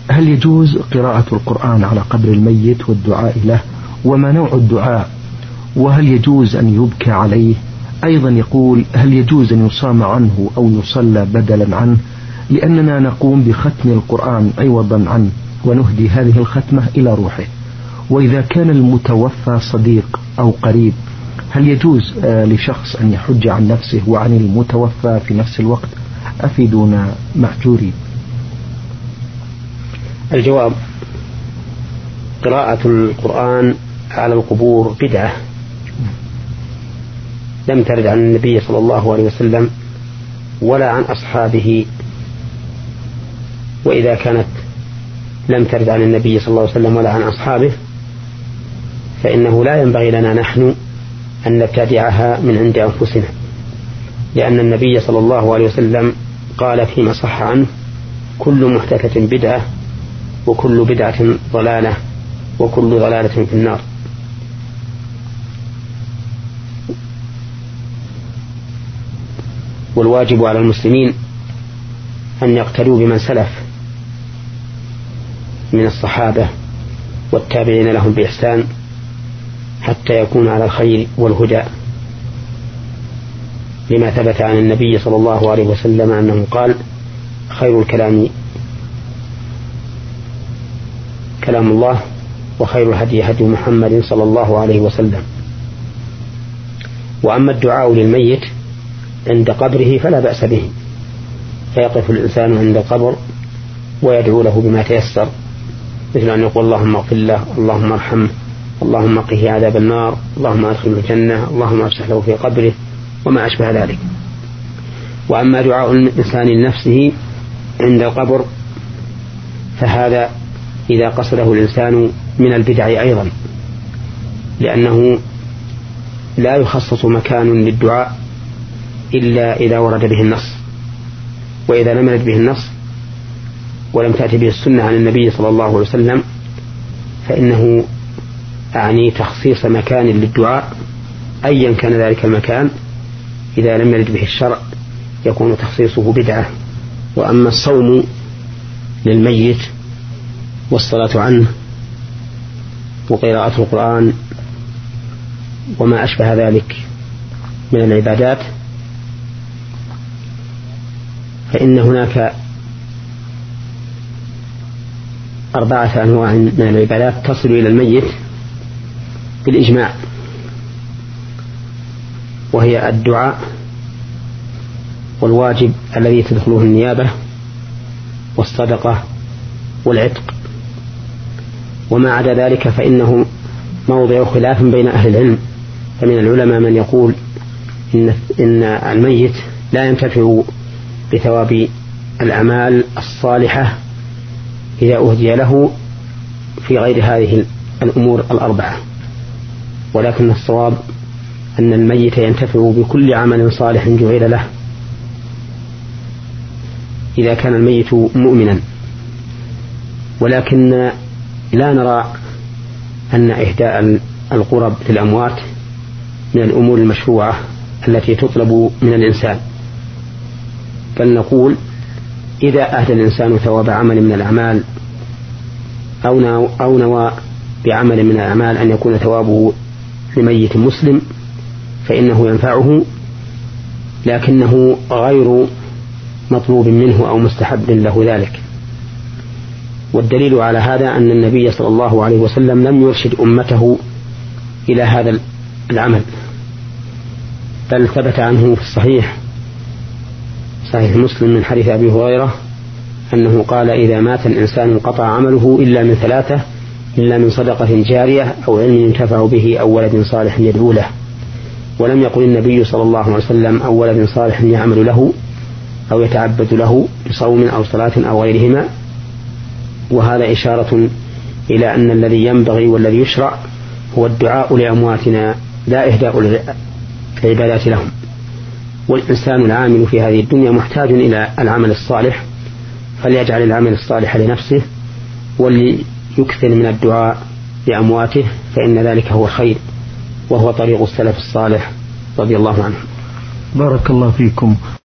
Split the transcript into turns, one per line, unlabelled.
هل يجوز قراءة القرآن على قبر الميت والدعاء له؟ وما نوع الدعاء؟ وهل يجوز أن يبكى عليه؟ أيضا يقول: هل يجوز أن يصام عنه أو يصلى بدلا عنه؟ لأننا نقوم بختم القرآن عوضا عنه ونهدي هذه الختمة إلى روحه. وإذا كان المتوفى صديق أو قريب، هل يجوز لشخص أن يحج عن نفسه وعن المتوفى في نفس الوقت؟ أفيدونا مأجورين.
الجواب: قراءة القرآن على القبور بدعة لم ترد عن النبي صلى الله عليه وسلم ولا عن أصحابه. وإذا كانت لم ترد عن النبي صلى الله عليه وسلم ولا عن أصحابه فإنه لا ينبغي لنا نحن أن نبتدعها من عند أنفسنا، لأن النبي صلى الله عليه وسلم قال فيما صح عنه: كل محدثة بدعة وكل بدعة ضلالة وكل ضلالة في النار. والواجب على المسلمين أن يقتدوا بمن سلف من الصحابة والتابعين لهم بإحسان حتى يكون على الخير والهدى، لما ثبت عن النبي صلى الله عليه وسلم أنه قال: خير الكلام كلام الله وخير الهدي هدي محمد صلى الله عليه وسلم. وأما الدعاء للميت عند قبره فلا بأس به، فيقف الإنسان عند القبر ويدعو له بما تيسر، مثل أن يقول: اللهم اغفر له، اللهم ارحمه، اللهم قه عذاب النار، اللهم أدخله الجنة، اللهم افسح له في قبره، وما أشبه ذلك. وأما دعاء الإنسان لنفسه عند القبر فهذا إذا قصده الإنسان من البدع أيضا، لأنه لا يخصص مكان للدعاء إلا إذا ورد به النص، وإذا لم يرد به النص ولم تأتي به السنة عن النبي صلى الله عليه وسلم فإنه أعني تخصيص مكان للدعاء أيا كان ذلك المكان، إذا لم يرد به الشرع يكون تخصيصه بدعة. وأما الصوم للميت والصلاة عنه وقراءة القرآن وما أشبه ذلك من العبادات فإن هناك 4 أنواع من العبادات تصل إلى الميت بالإجماع، وهي الدعاء والواجب الذي تدخله النيابة والصدقة والعتق. وما عدا ذلك فإنه موضع خلاف بين أهل العلم، فمن العلماء من يقول إن الميت لا ينتفع بثواب الأعمال الصالحة إذا أهدي له في غير هذه الأمور 4، ولكن الصواب أن الميت ينتفع بكل عمل صالح جعل له إذا كان الميت مؤمنا. ولكن لا نرى أن إهداء القرب للأموات من الأمور المشروعة التي تطلب من الإنسان، بل نقول: إذا أهدى الإنسان ثواب عمل من الأعمال أو نوى بعمل من الأعمال أن يكون ثوابه لميت مسلم فإنه ينفعه، لكنه غير مطلوب منه أو مستحب له ذلك. والدليل على هذا أن النبي صلى الله عليه وسلم لم يرشد أمته إلى هذا العمل، بل ثبت عنه في الصحيح مسلم من حديث أبي هريرة أنه قال: إذا مات الإنسان انقطع عمله إلا من 3، إلا من صدقة جارية أو علم ينتفع به أو ولد صالح يدعو له. ولم يقل النبي صلى الله عليه وسلم: أو ولد صالح يعمل له أو يتعبد له بصوم أو صلاة أو غيرهما. وهذا إشارة إلى أن الذي ينبغي والذي يشرع هو الدعاء لأمواتنا لا إهداء العبادات لهم. والإنسان العامل في هذه الدنيا محتاج إلى العمل الصالح، فليجعل العمل الصالح لنفسه وليكثر من الدعاء لأمواته، فإن ذلك هو الخير وهو طريق السلف الصالح رضي الله عنه.
بارك الله فيكم.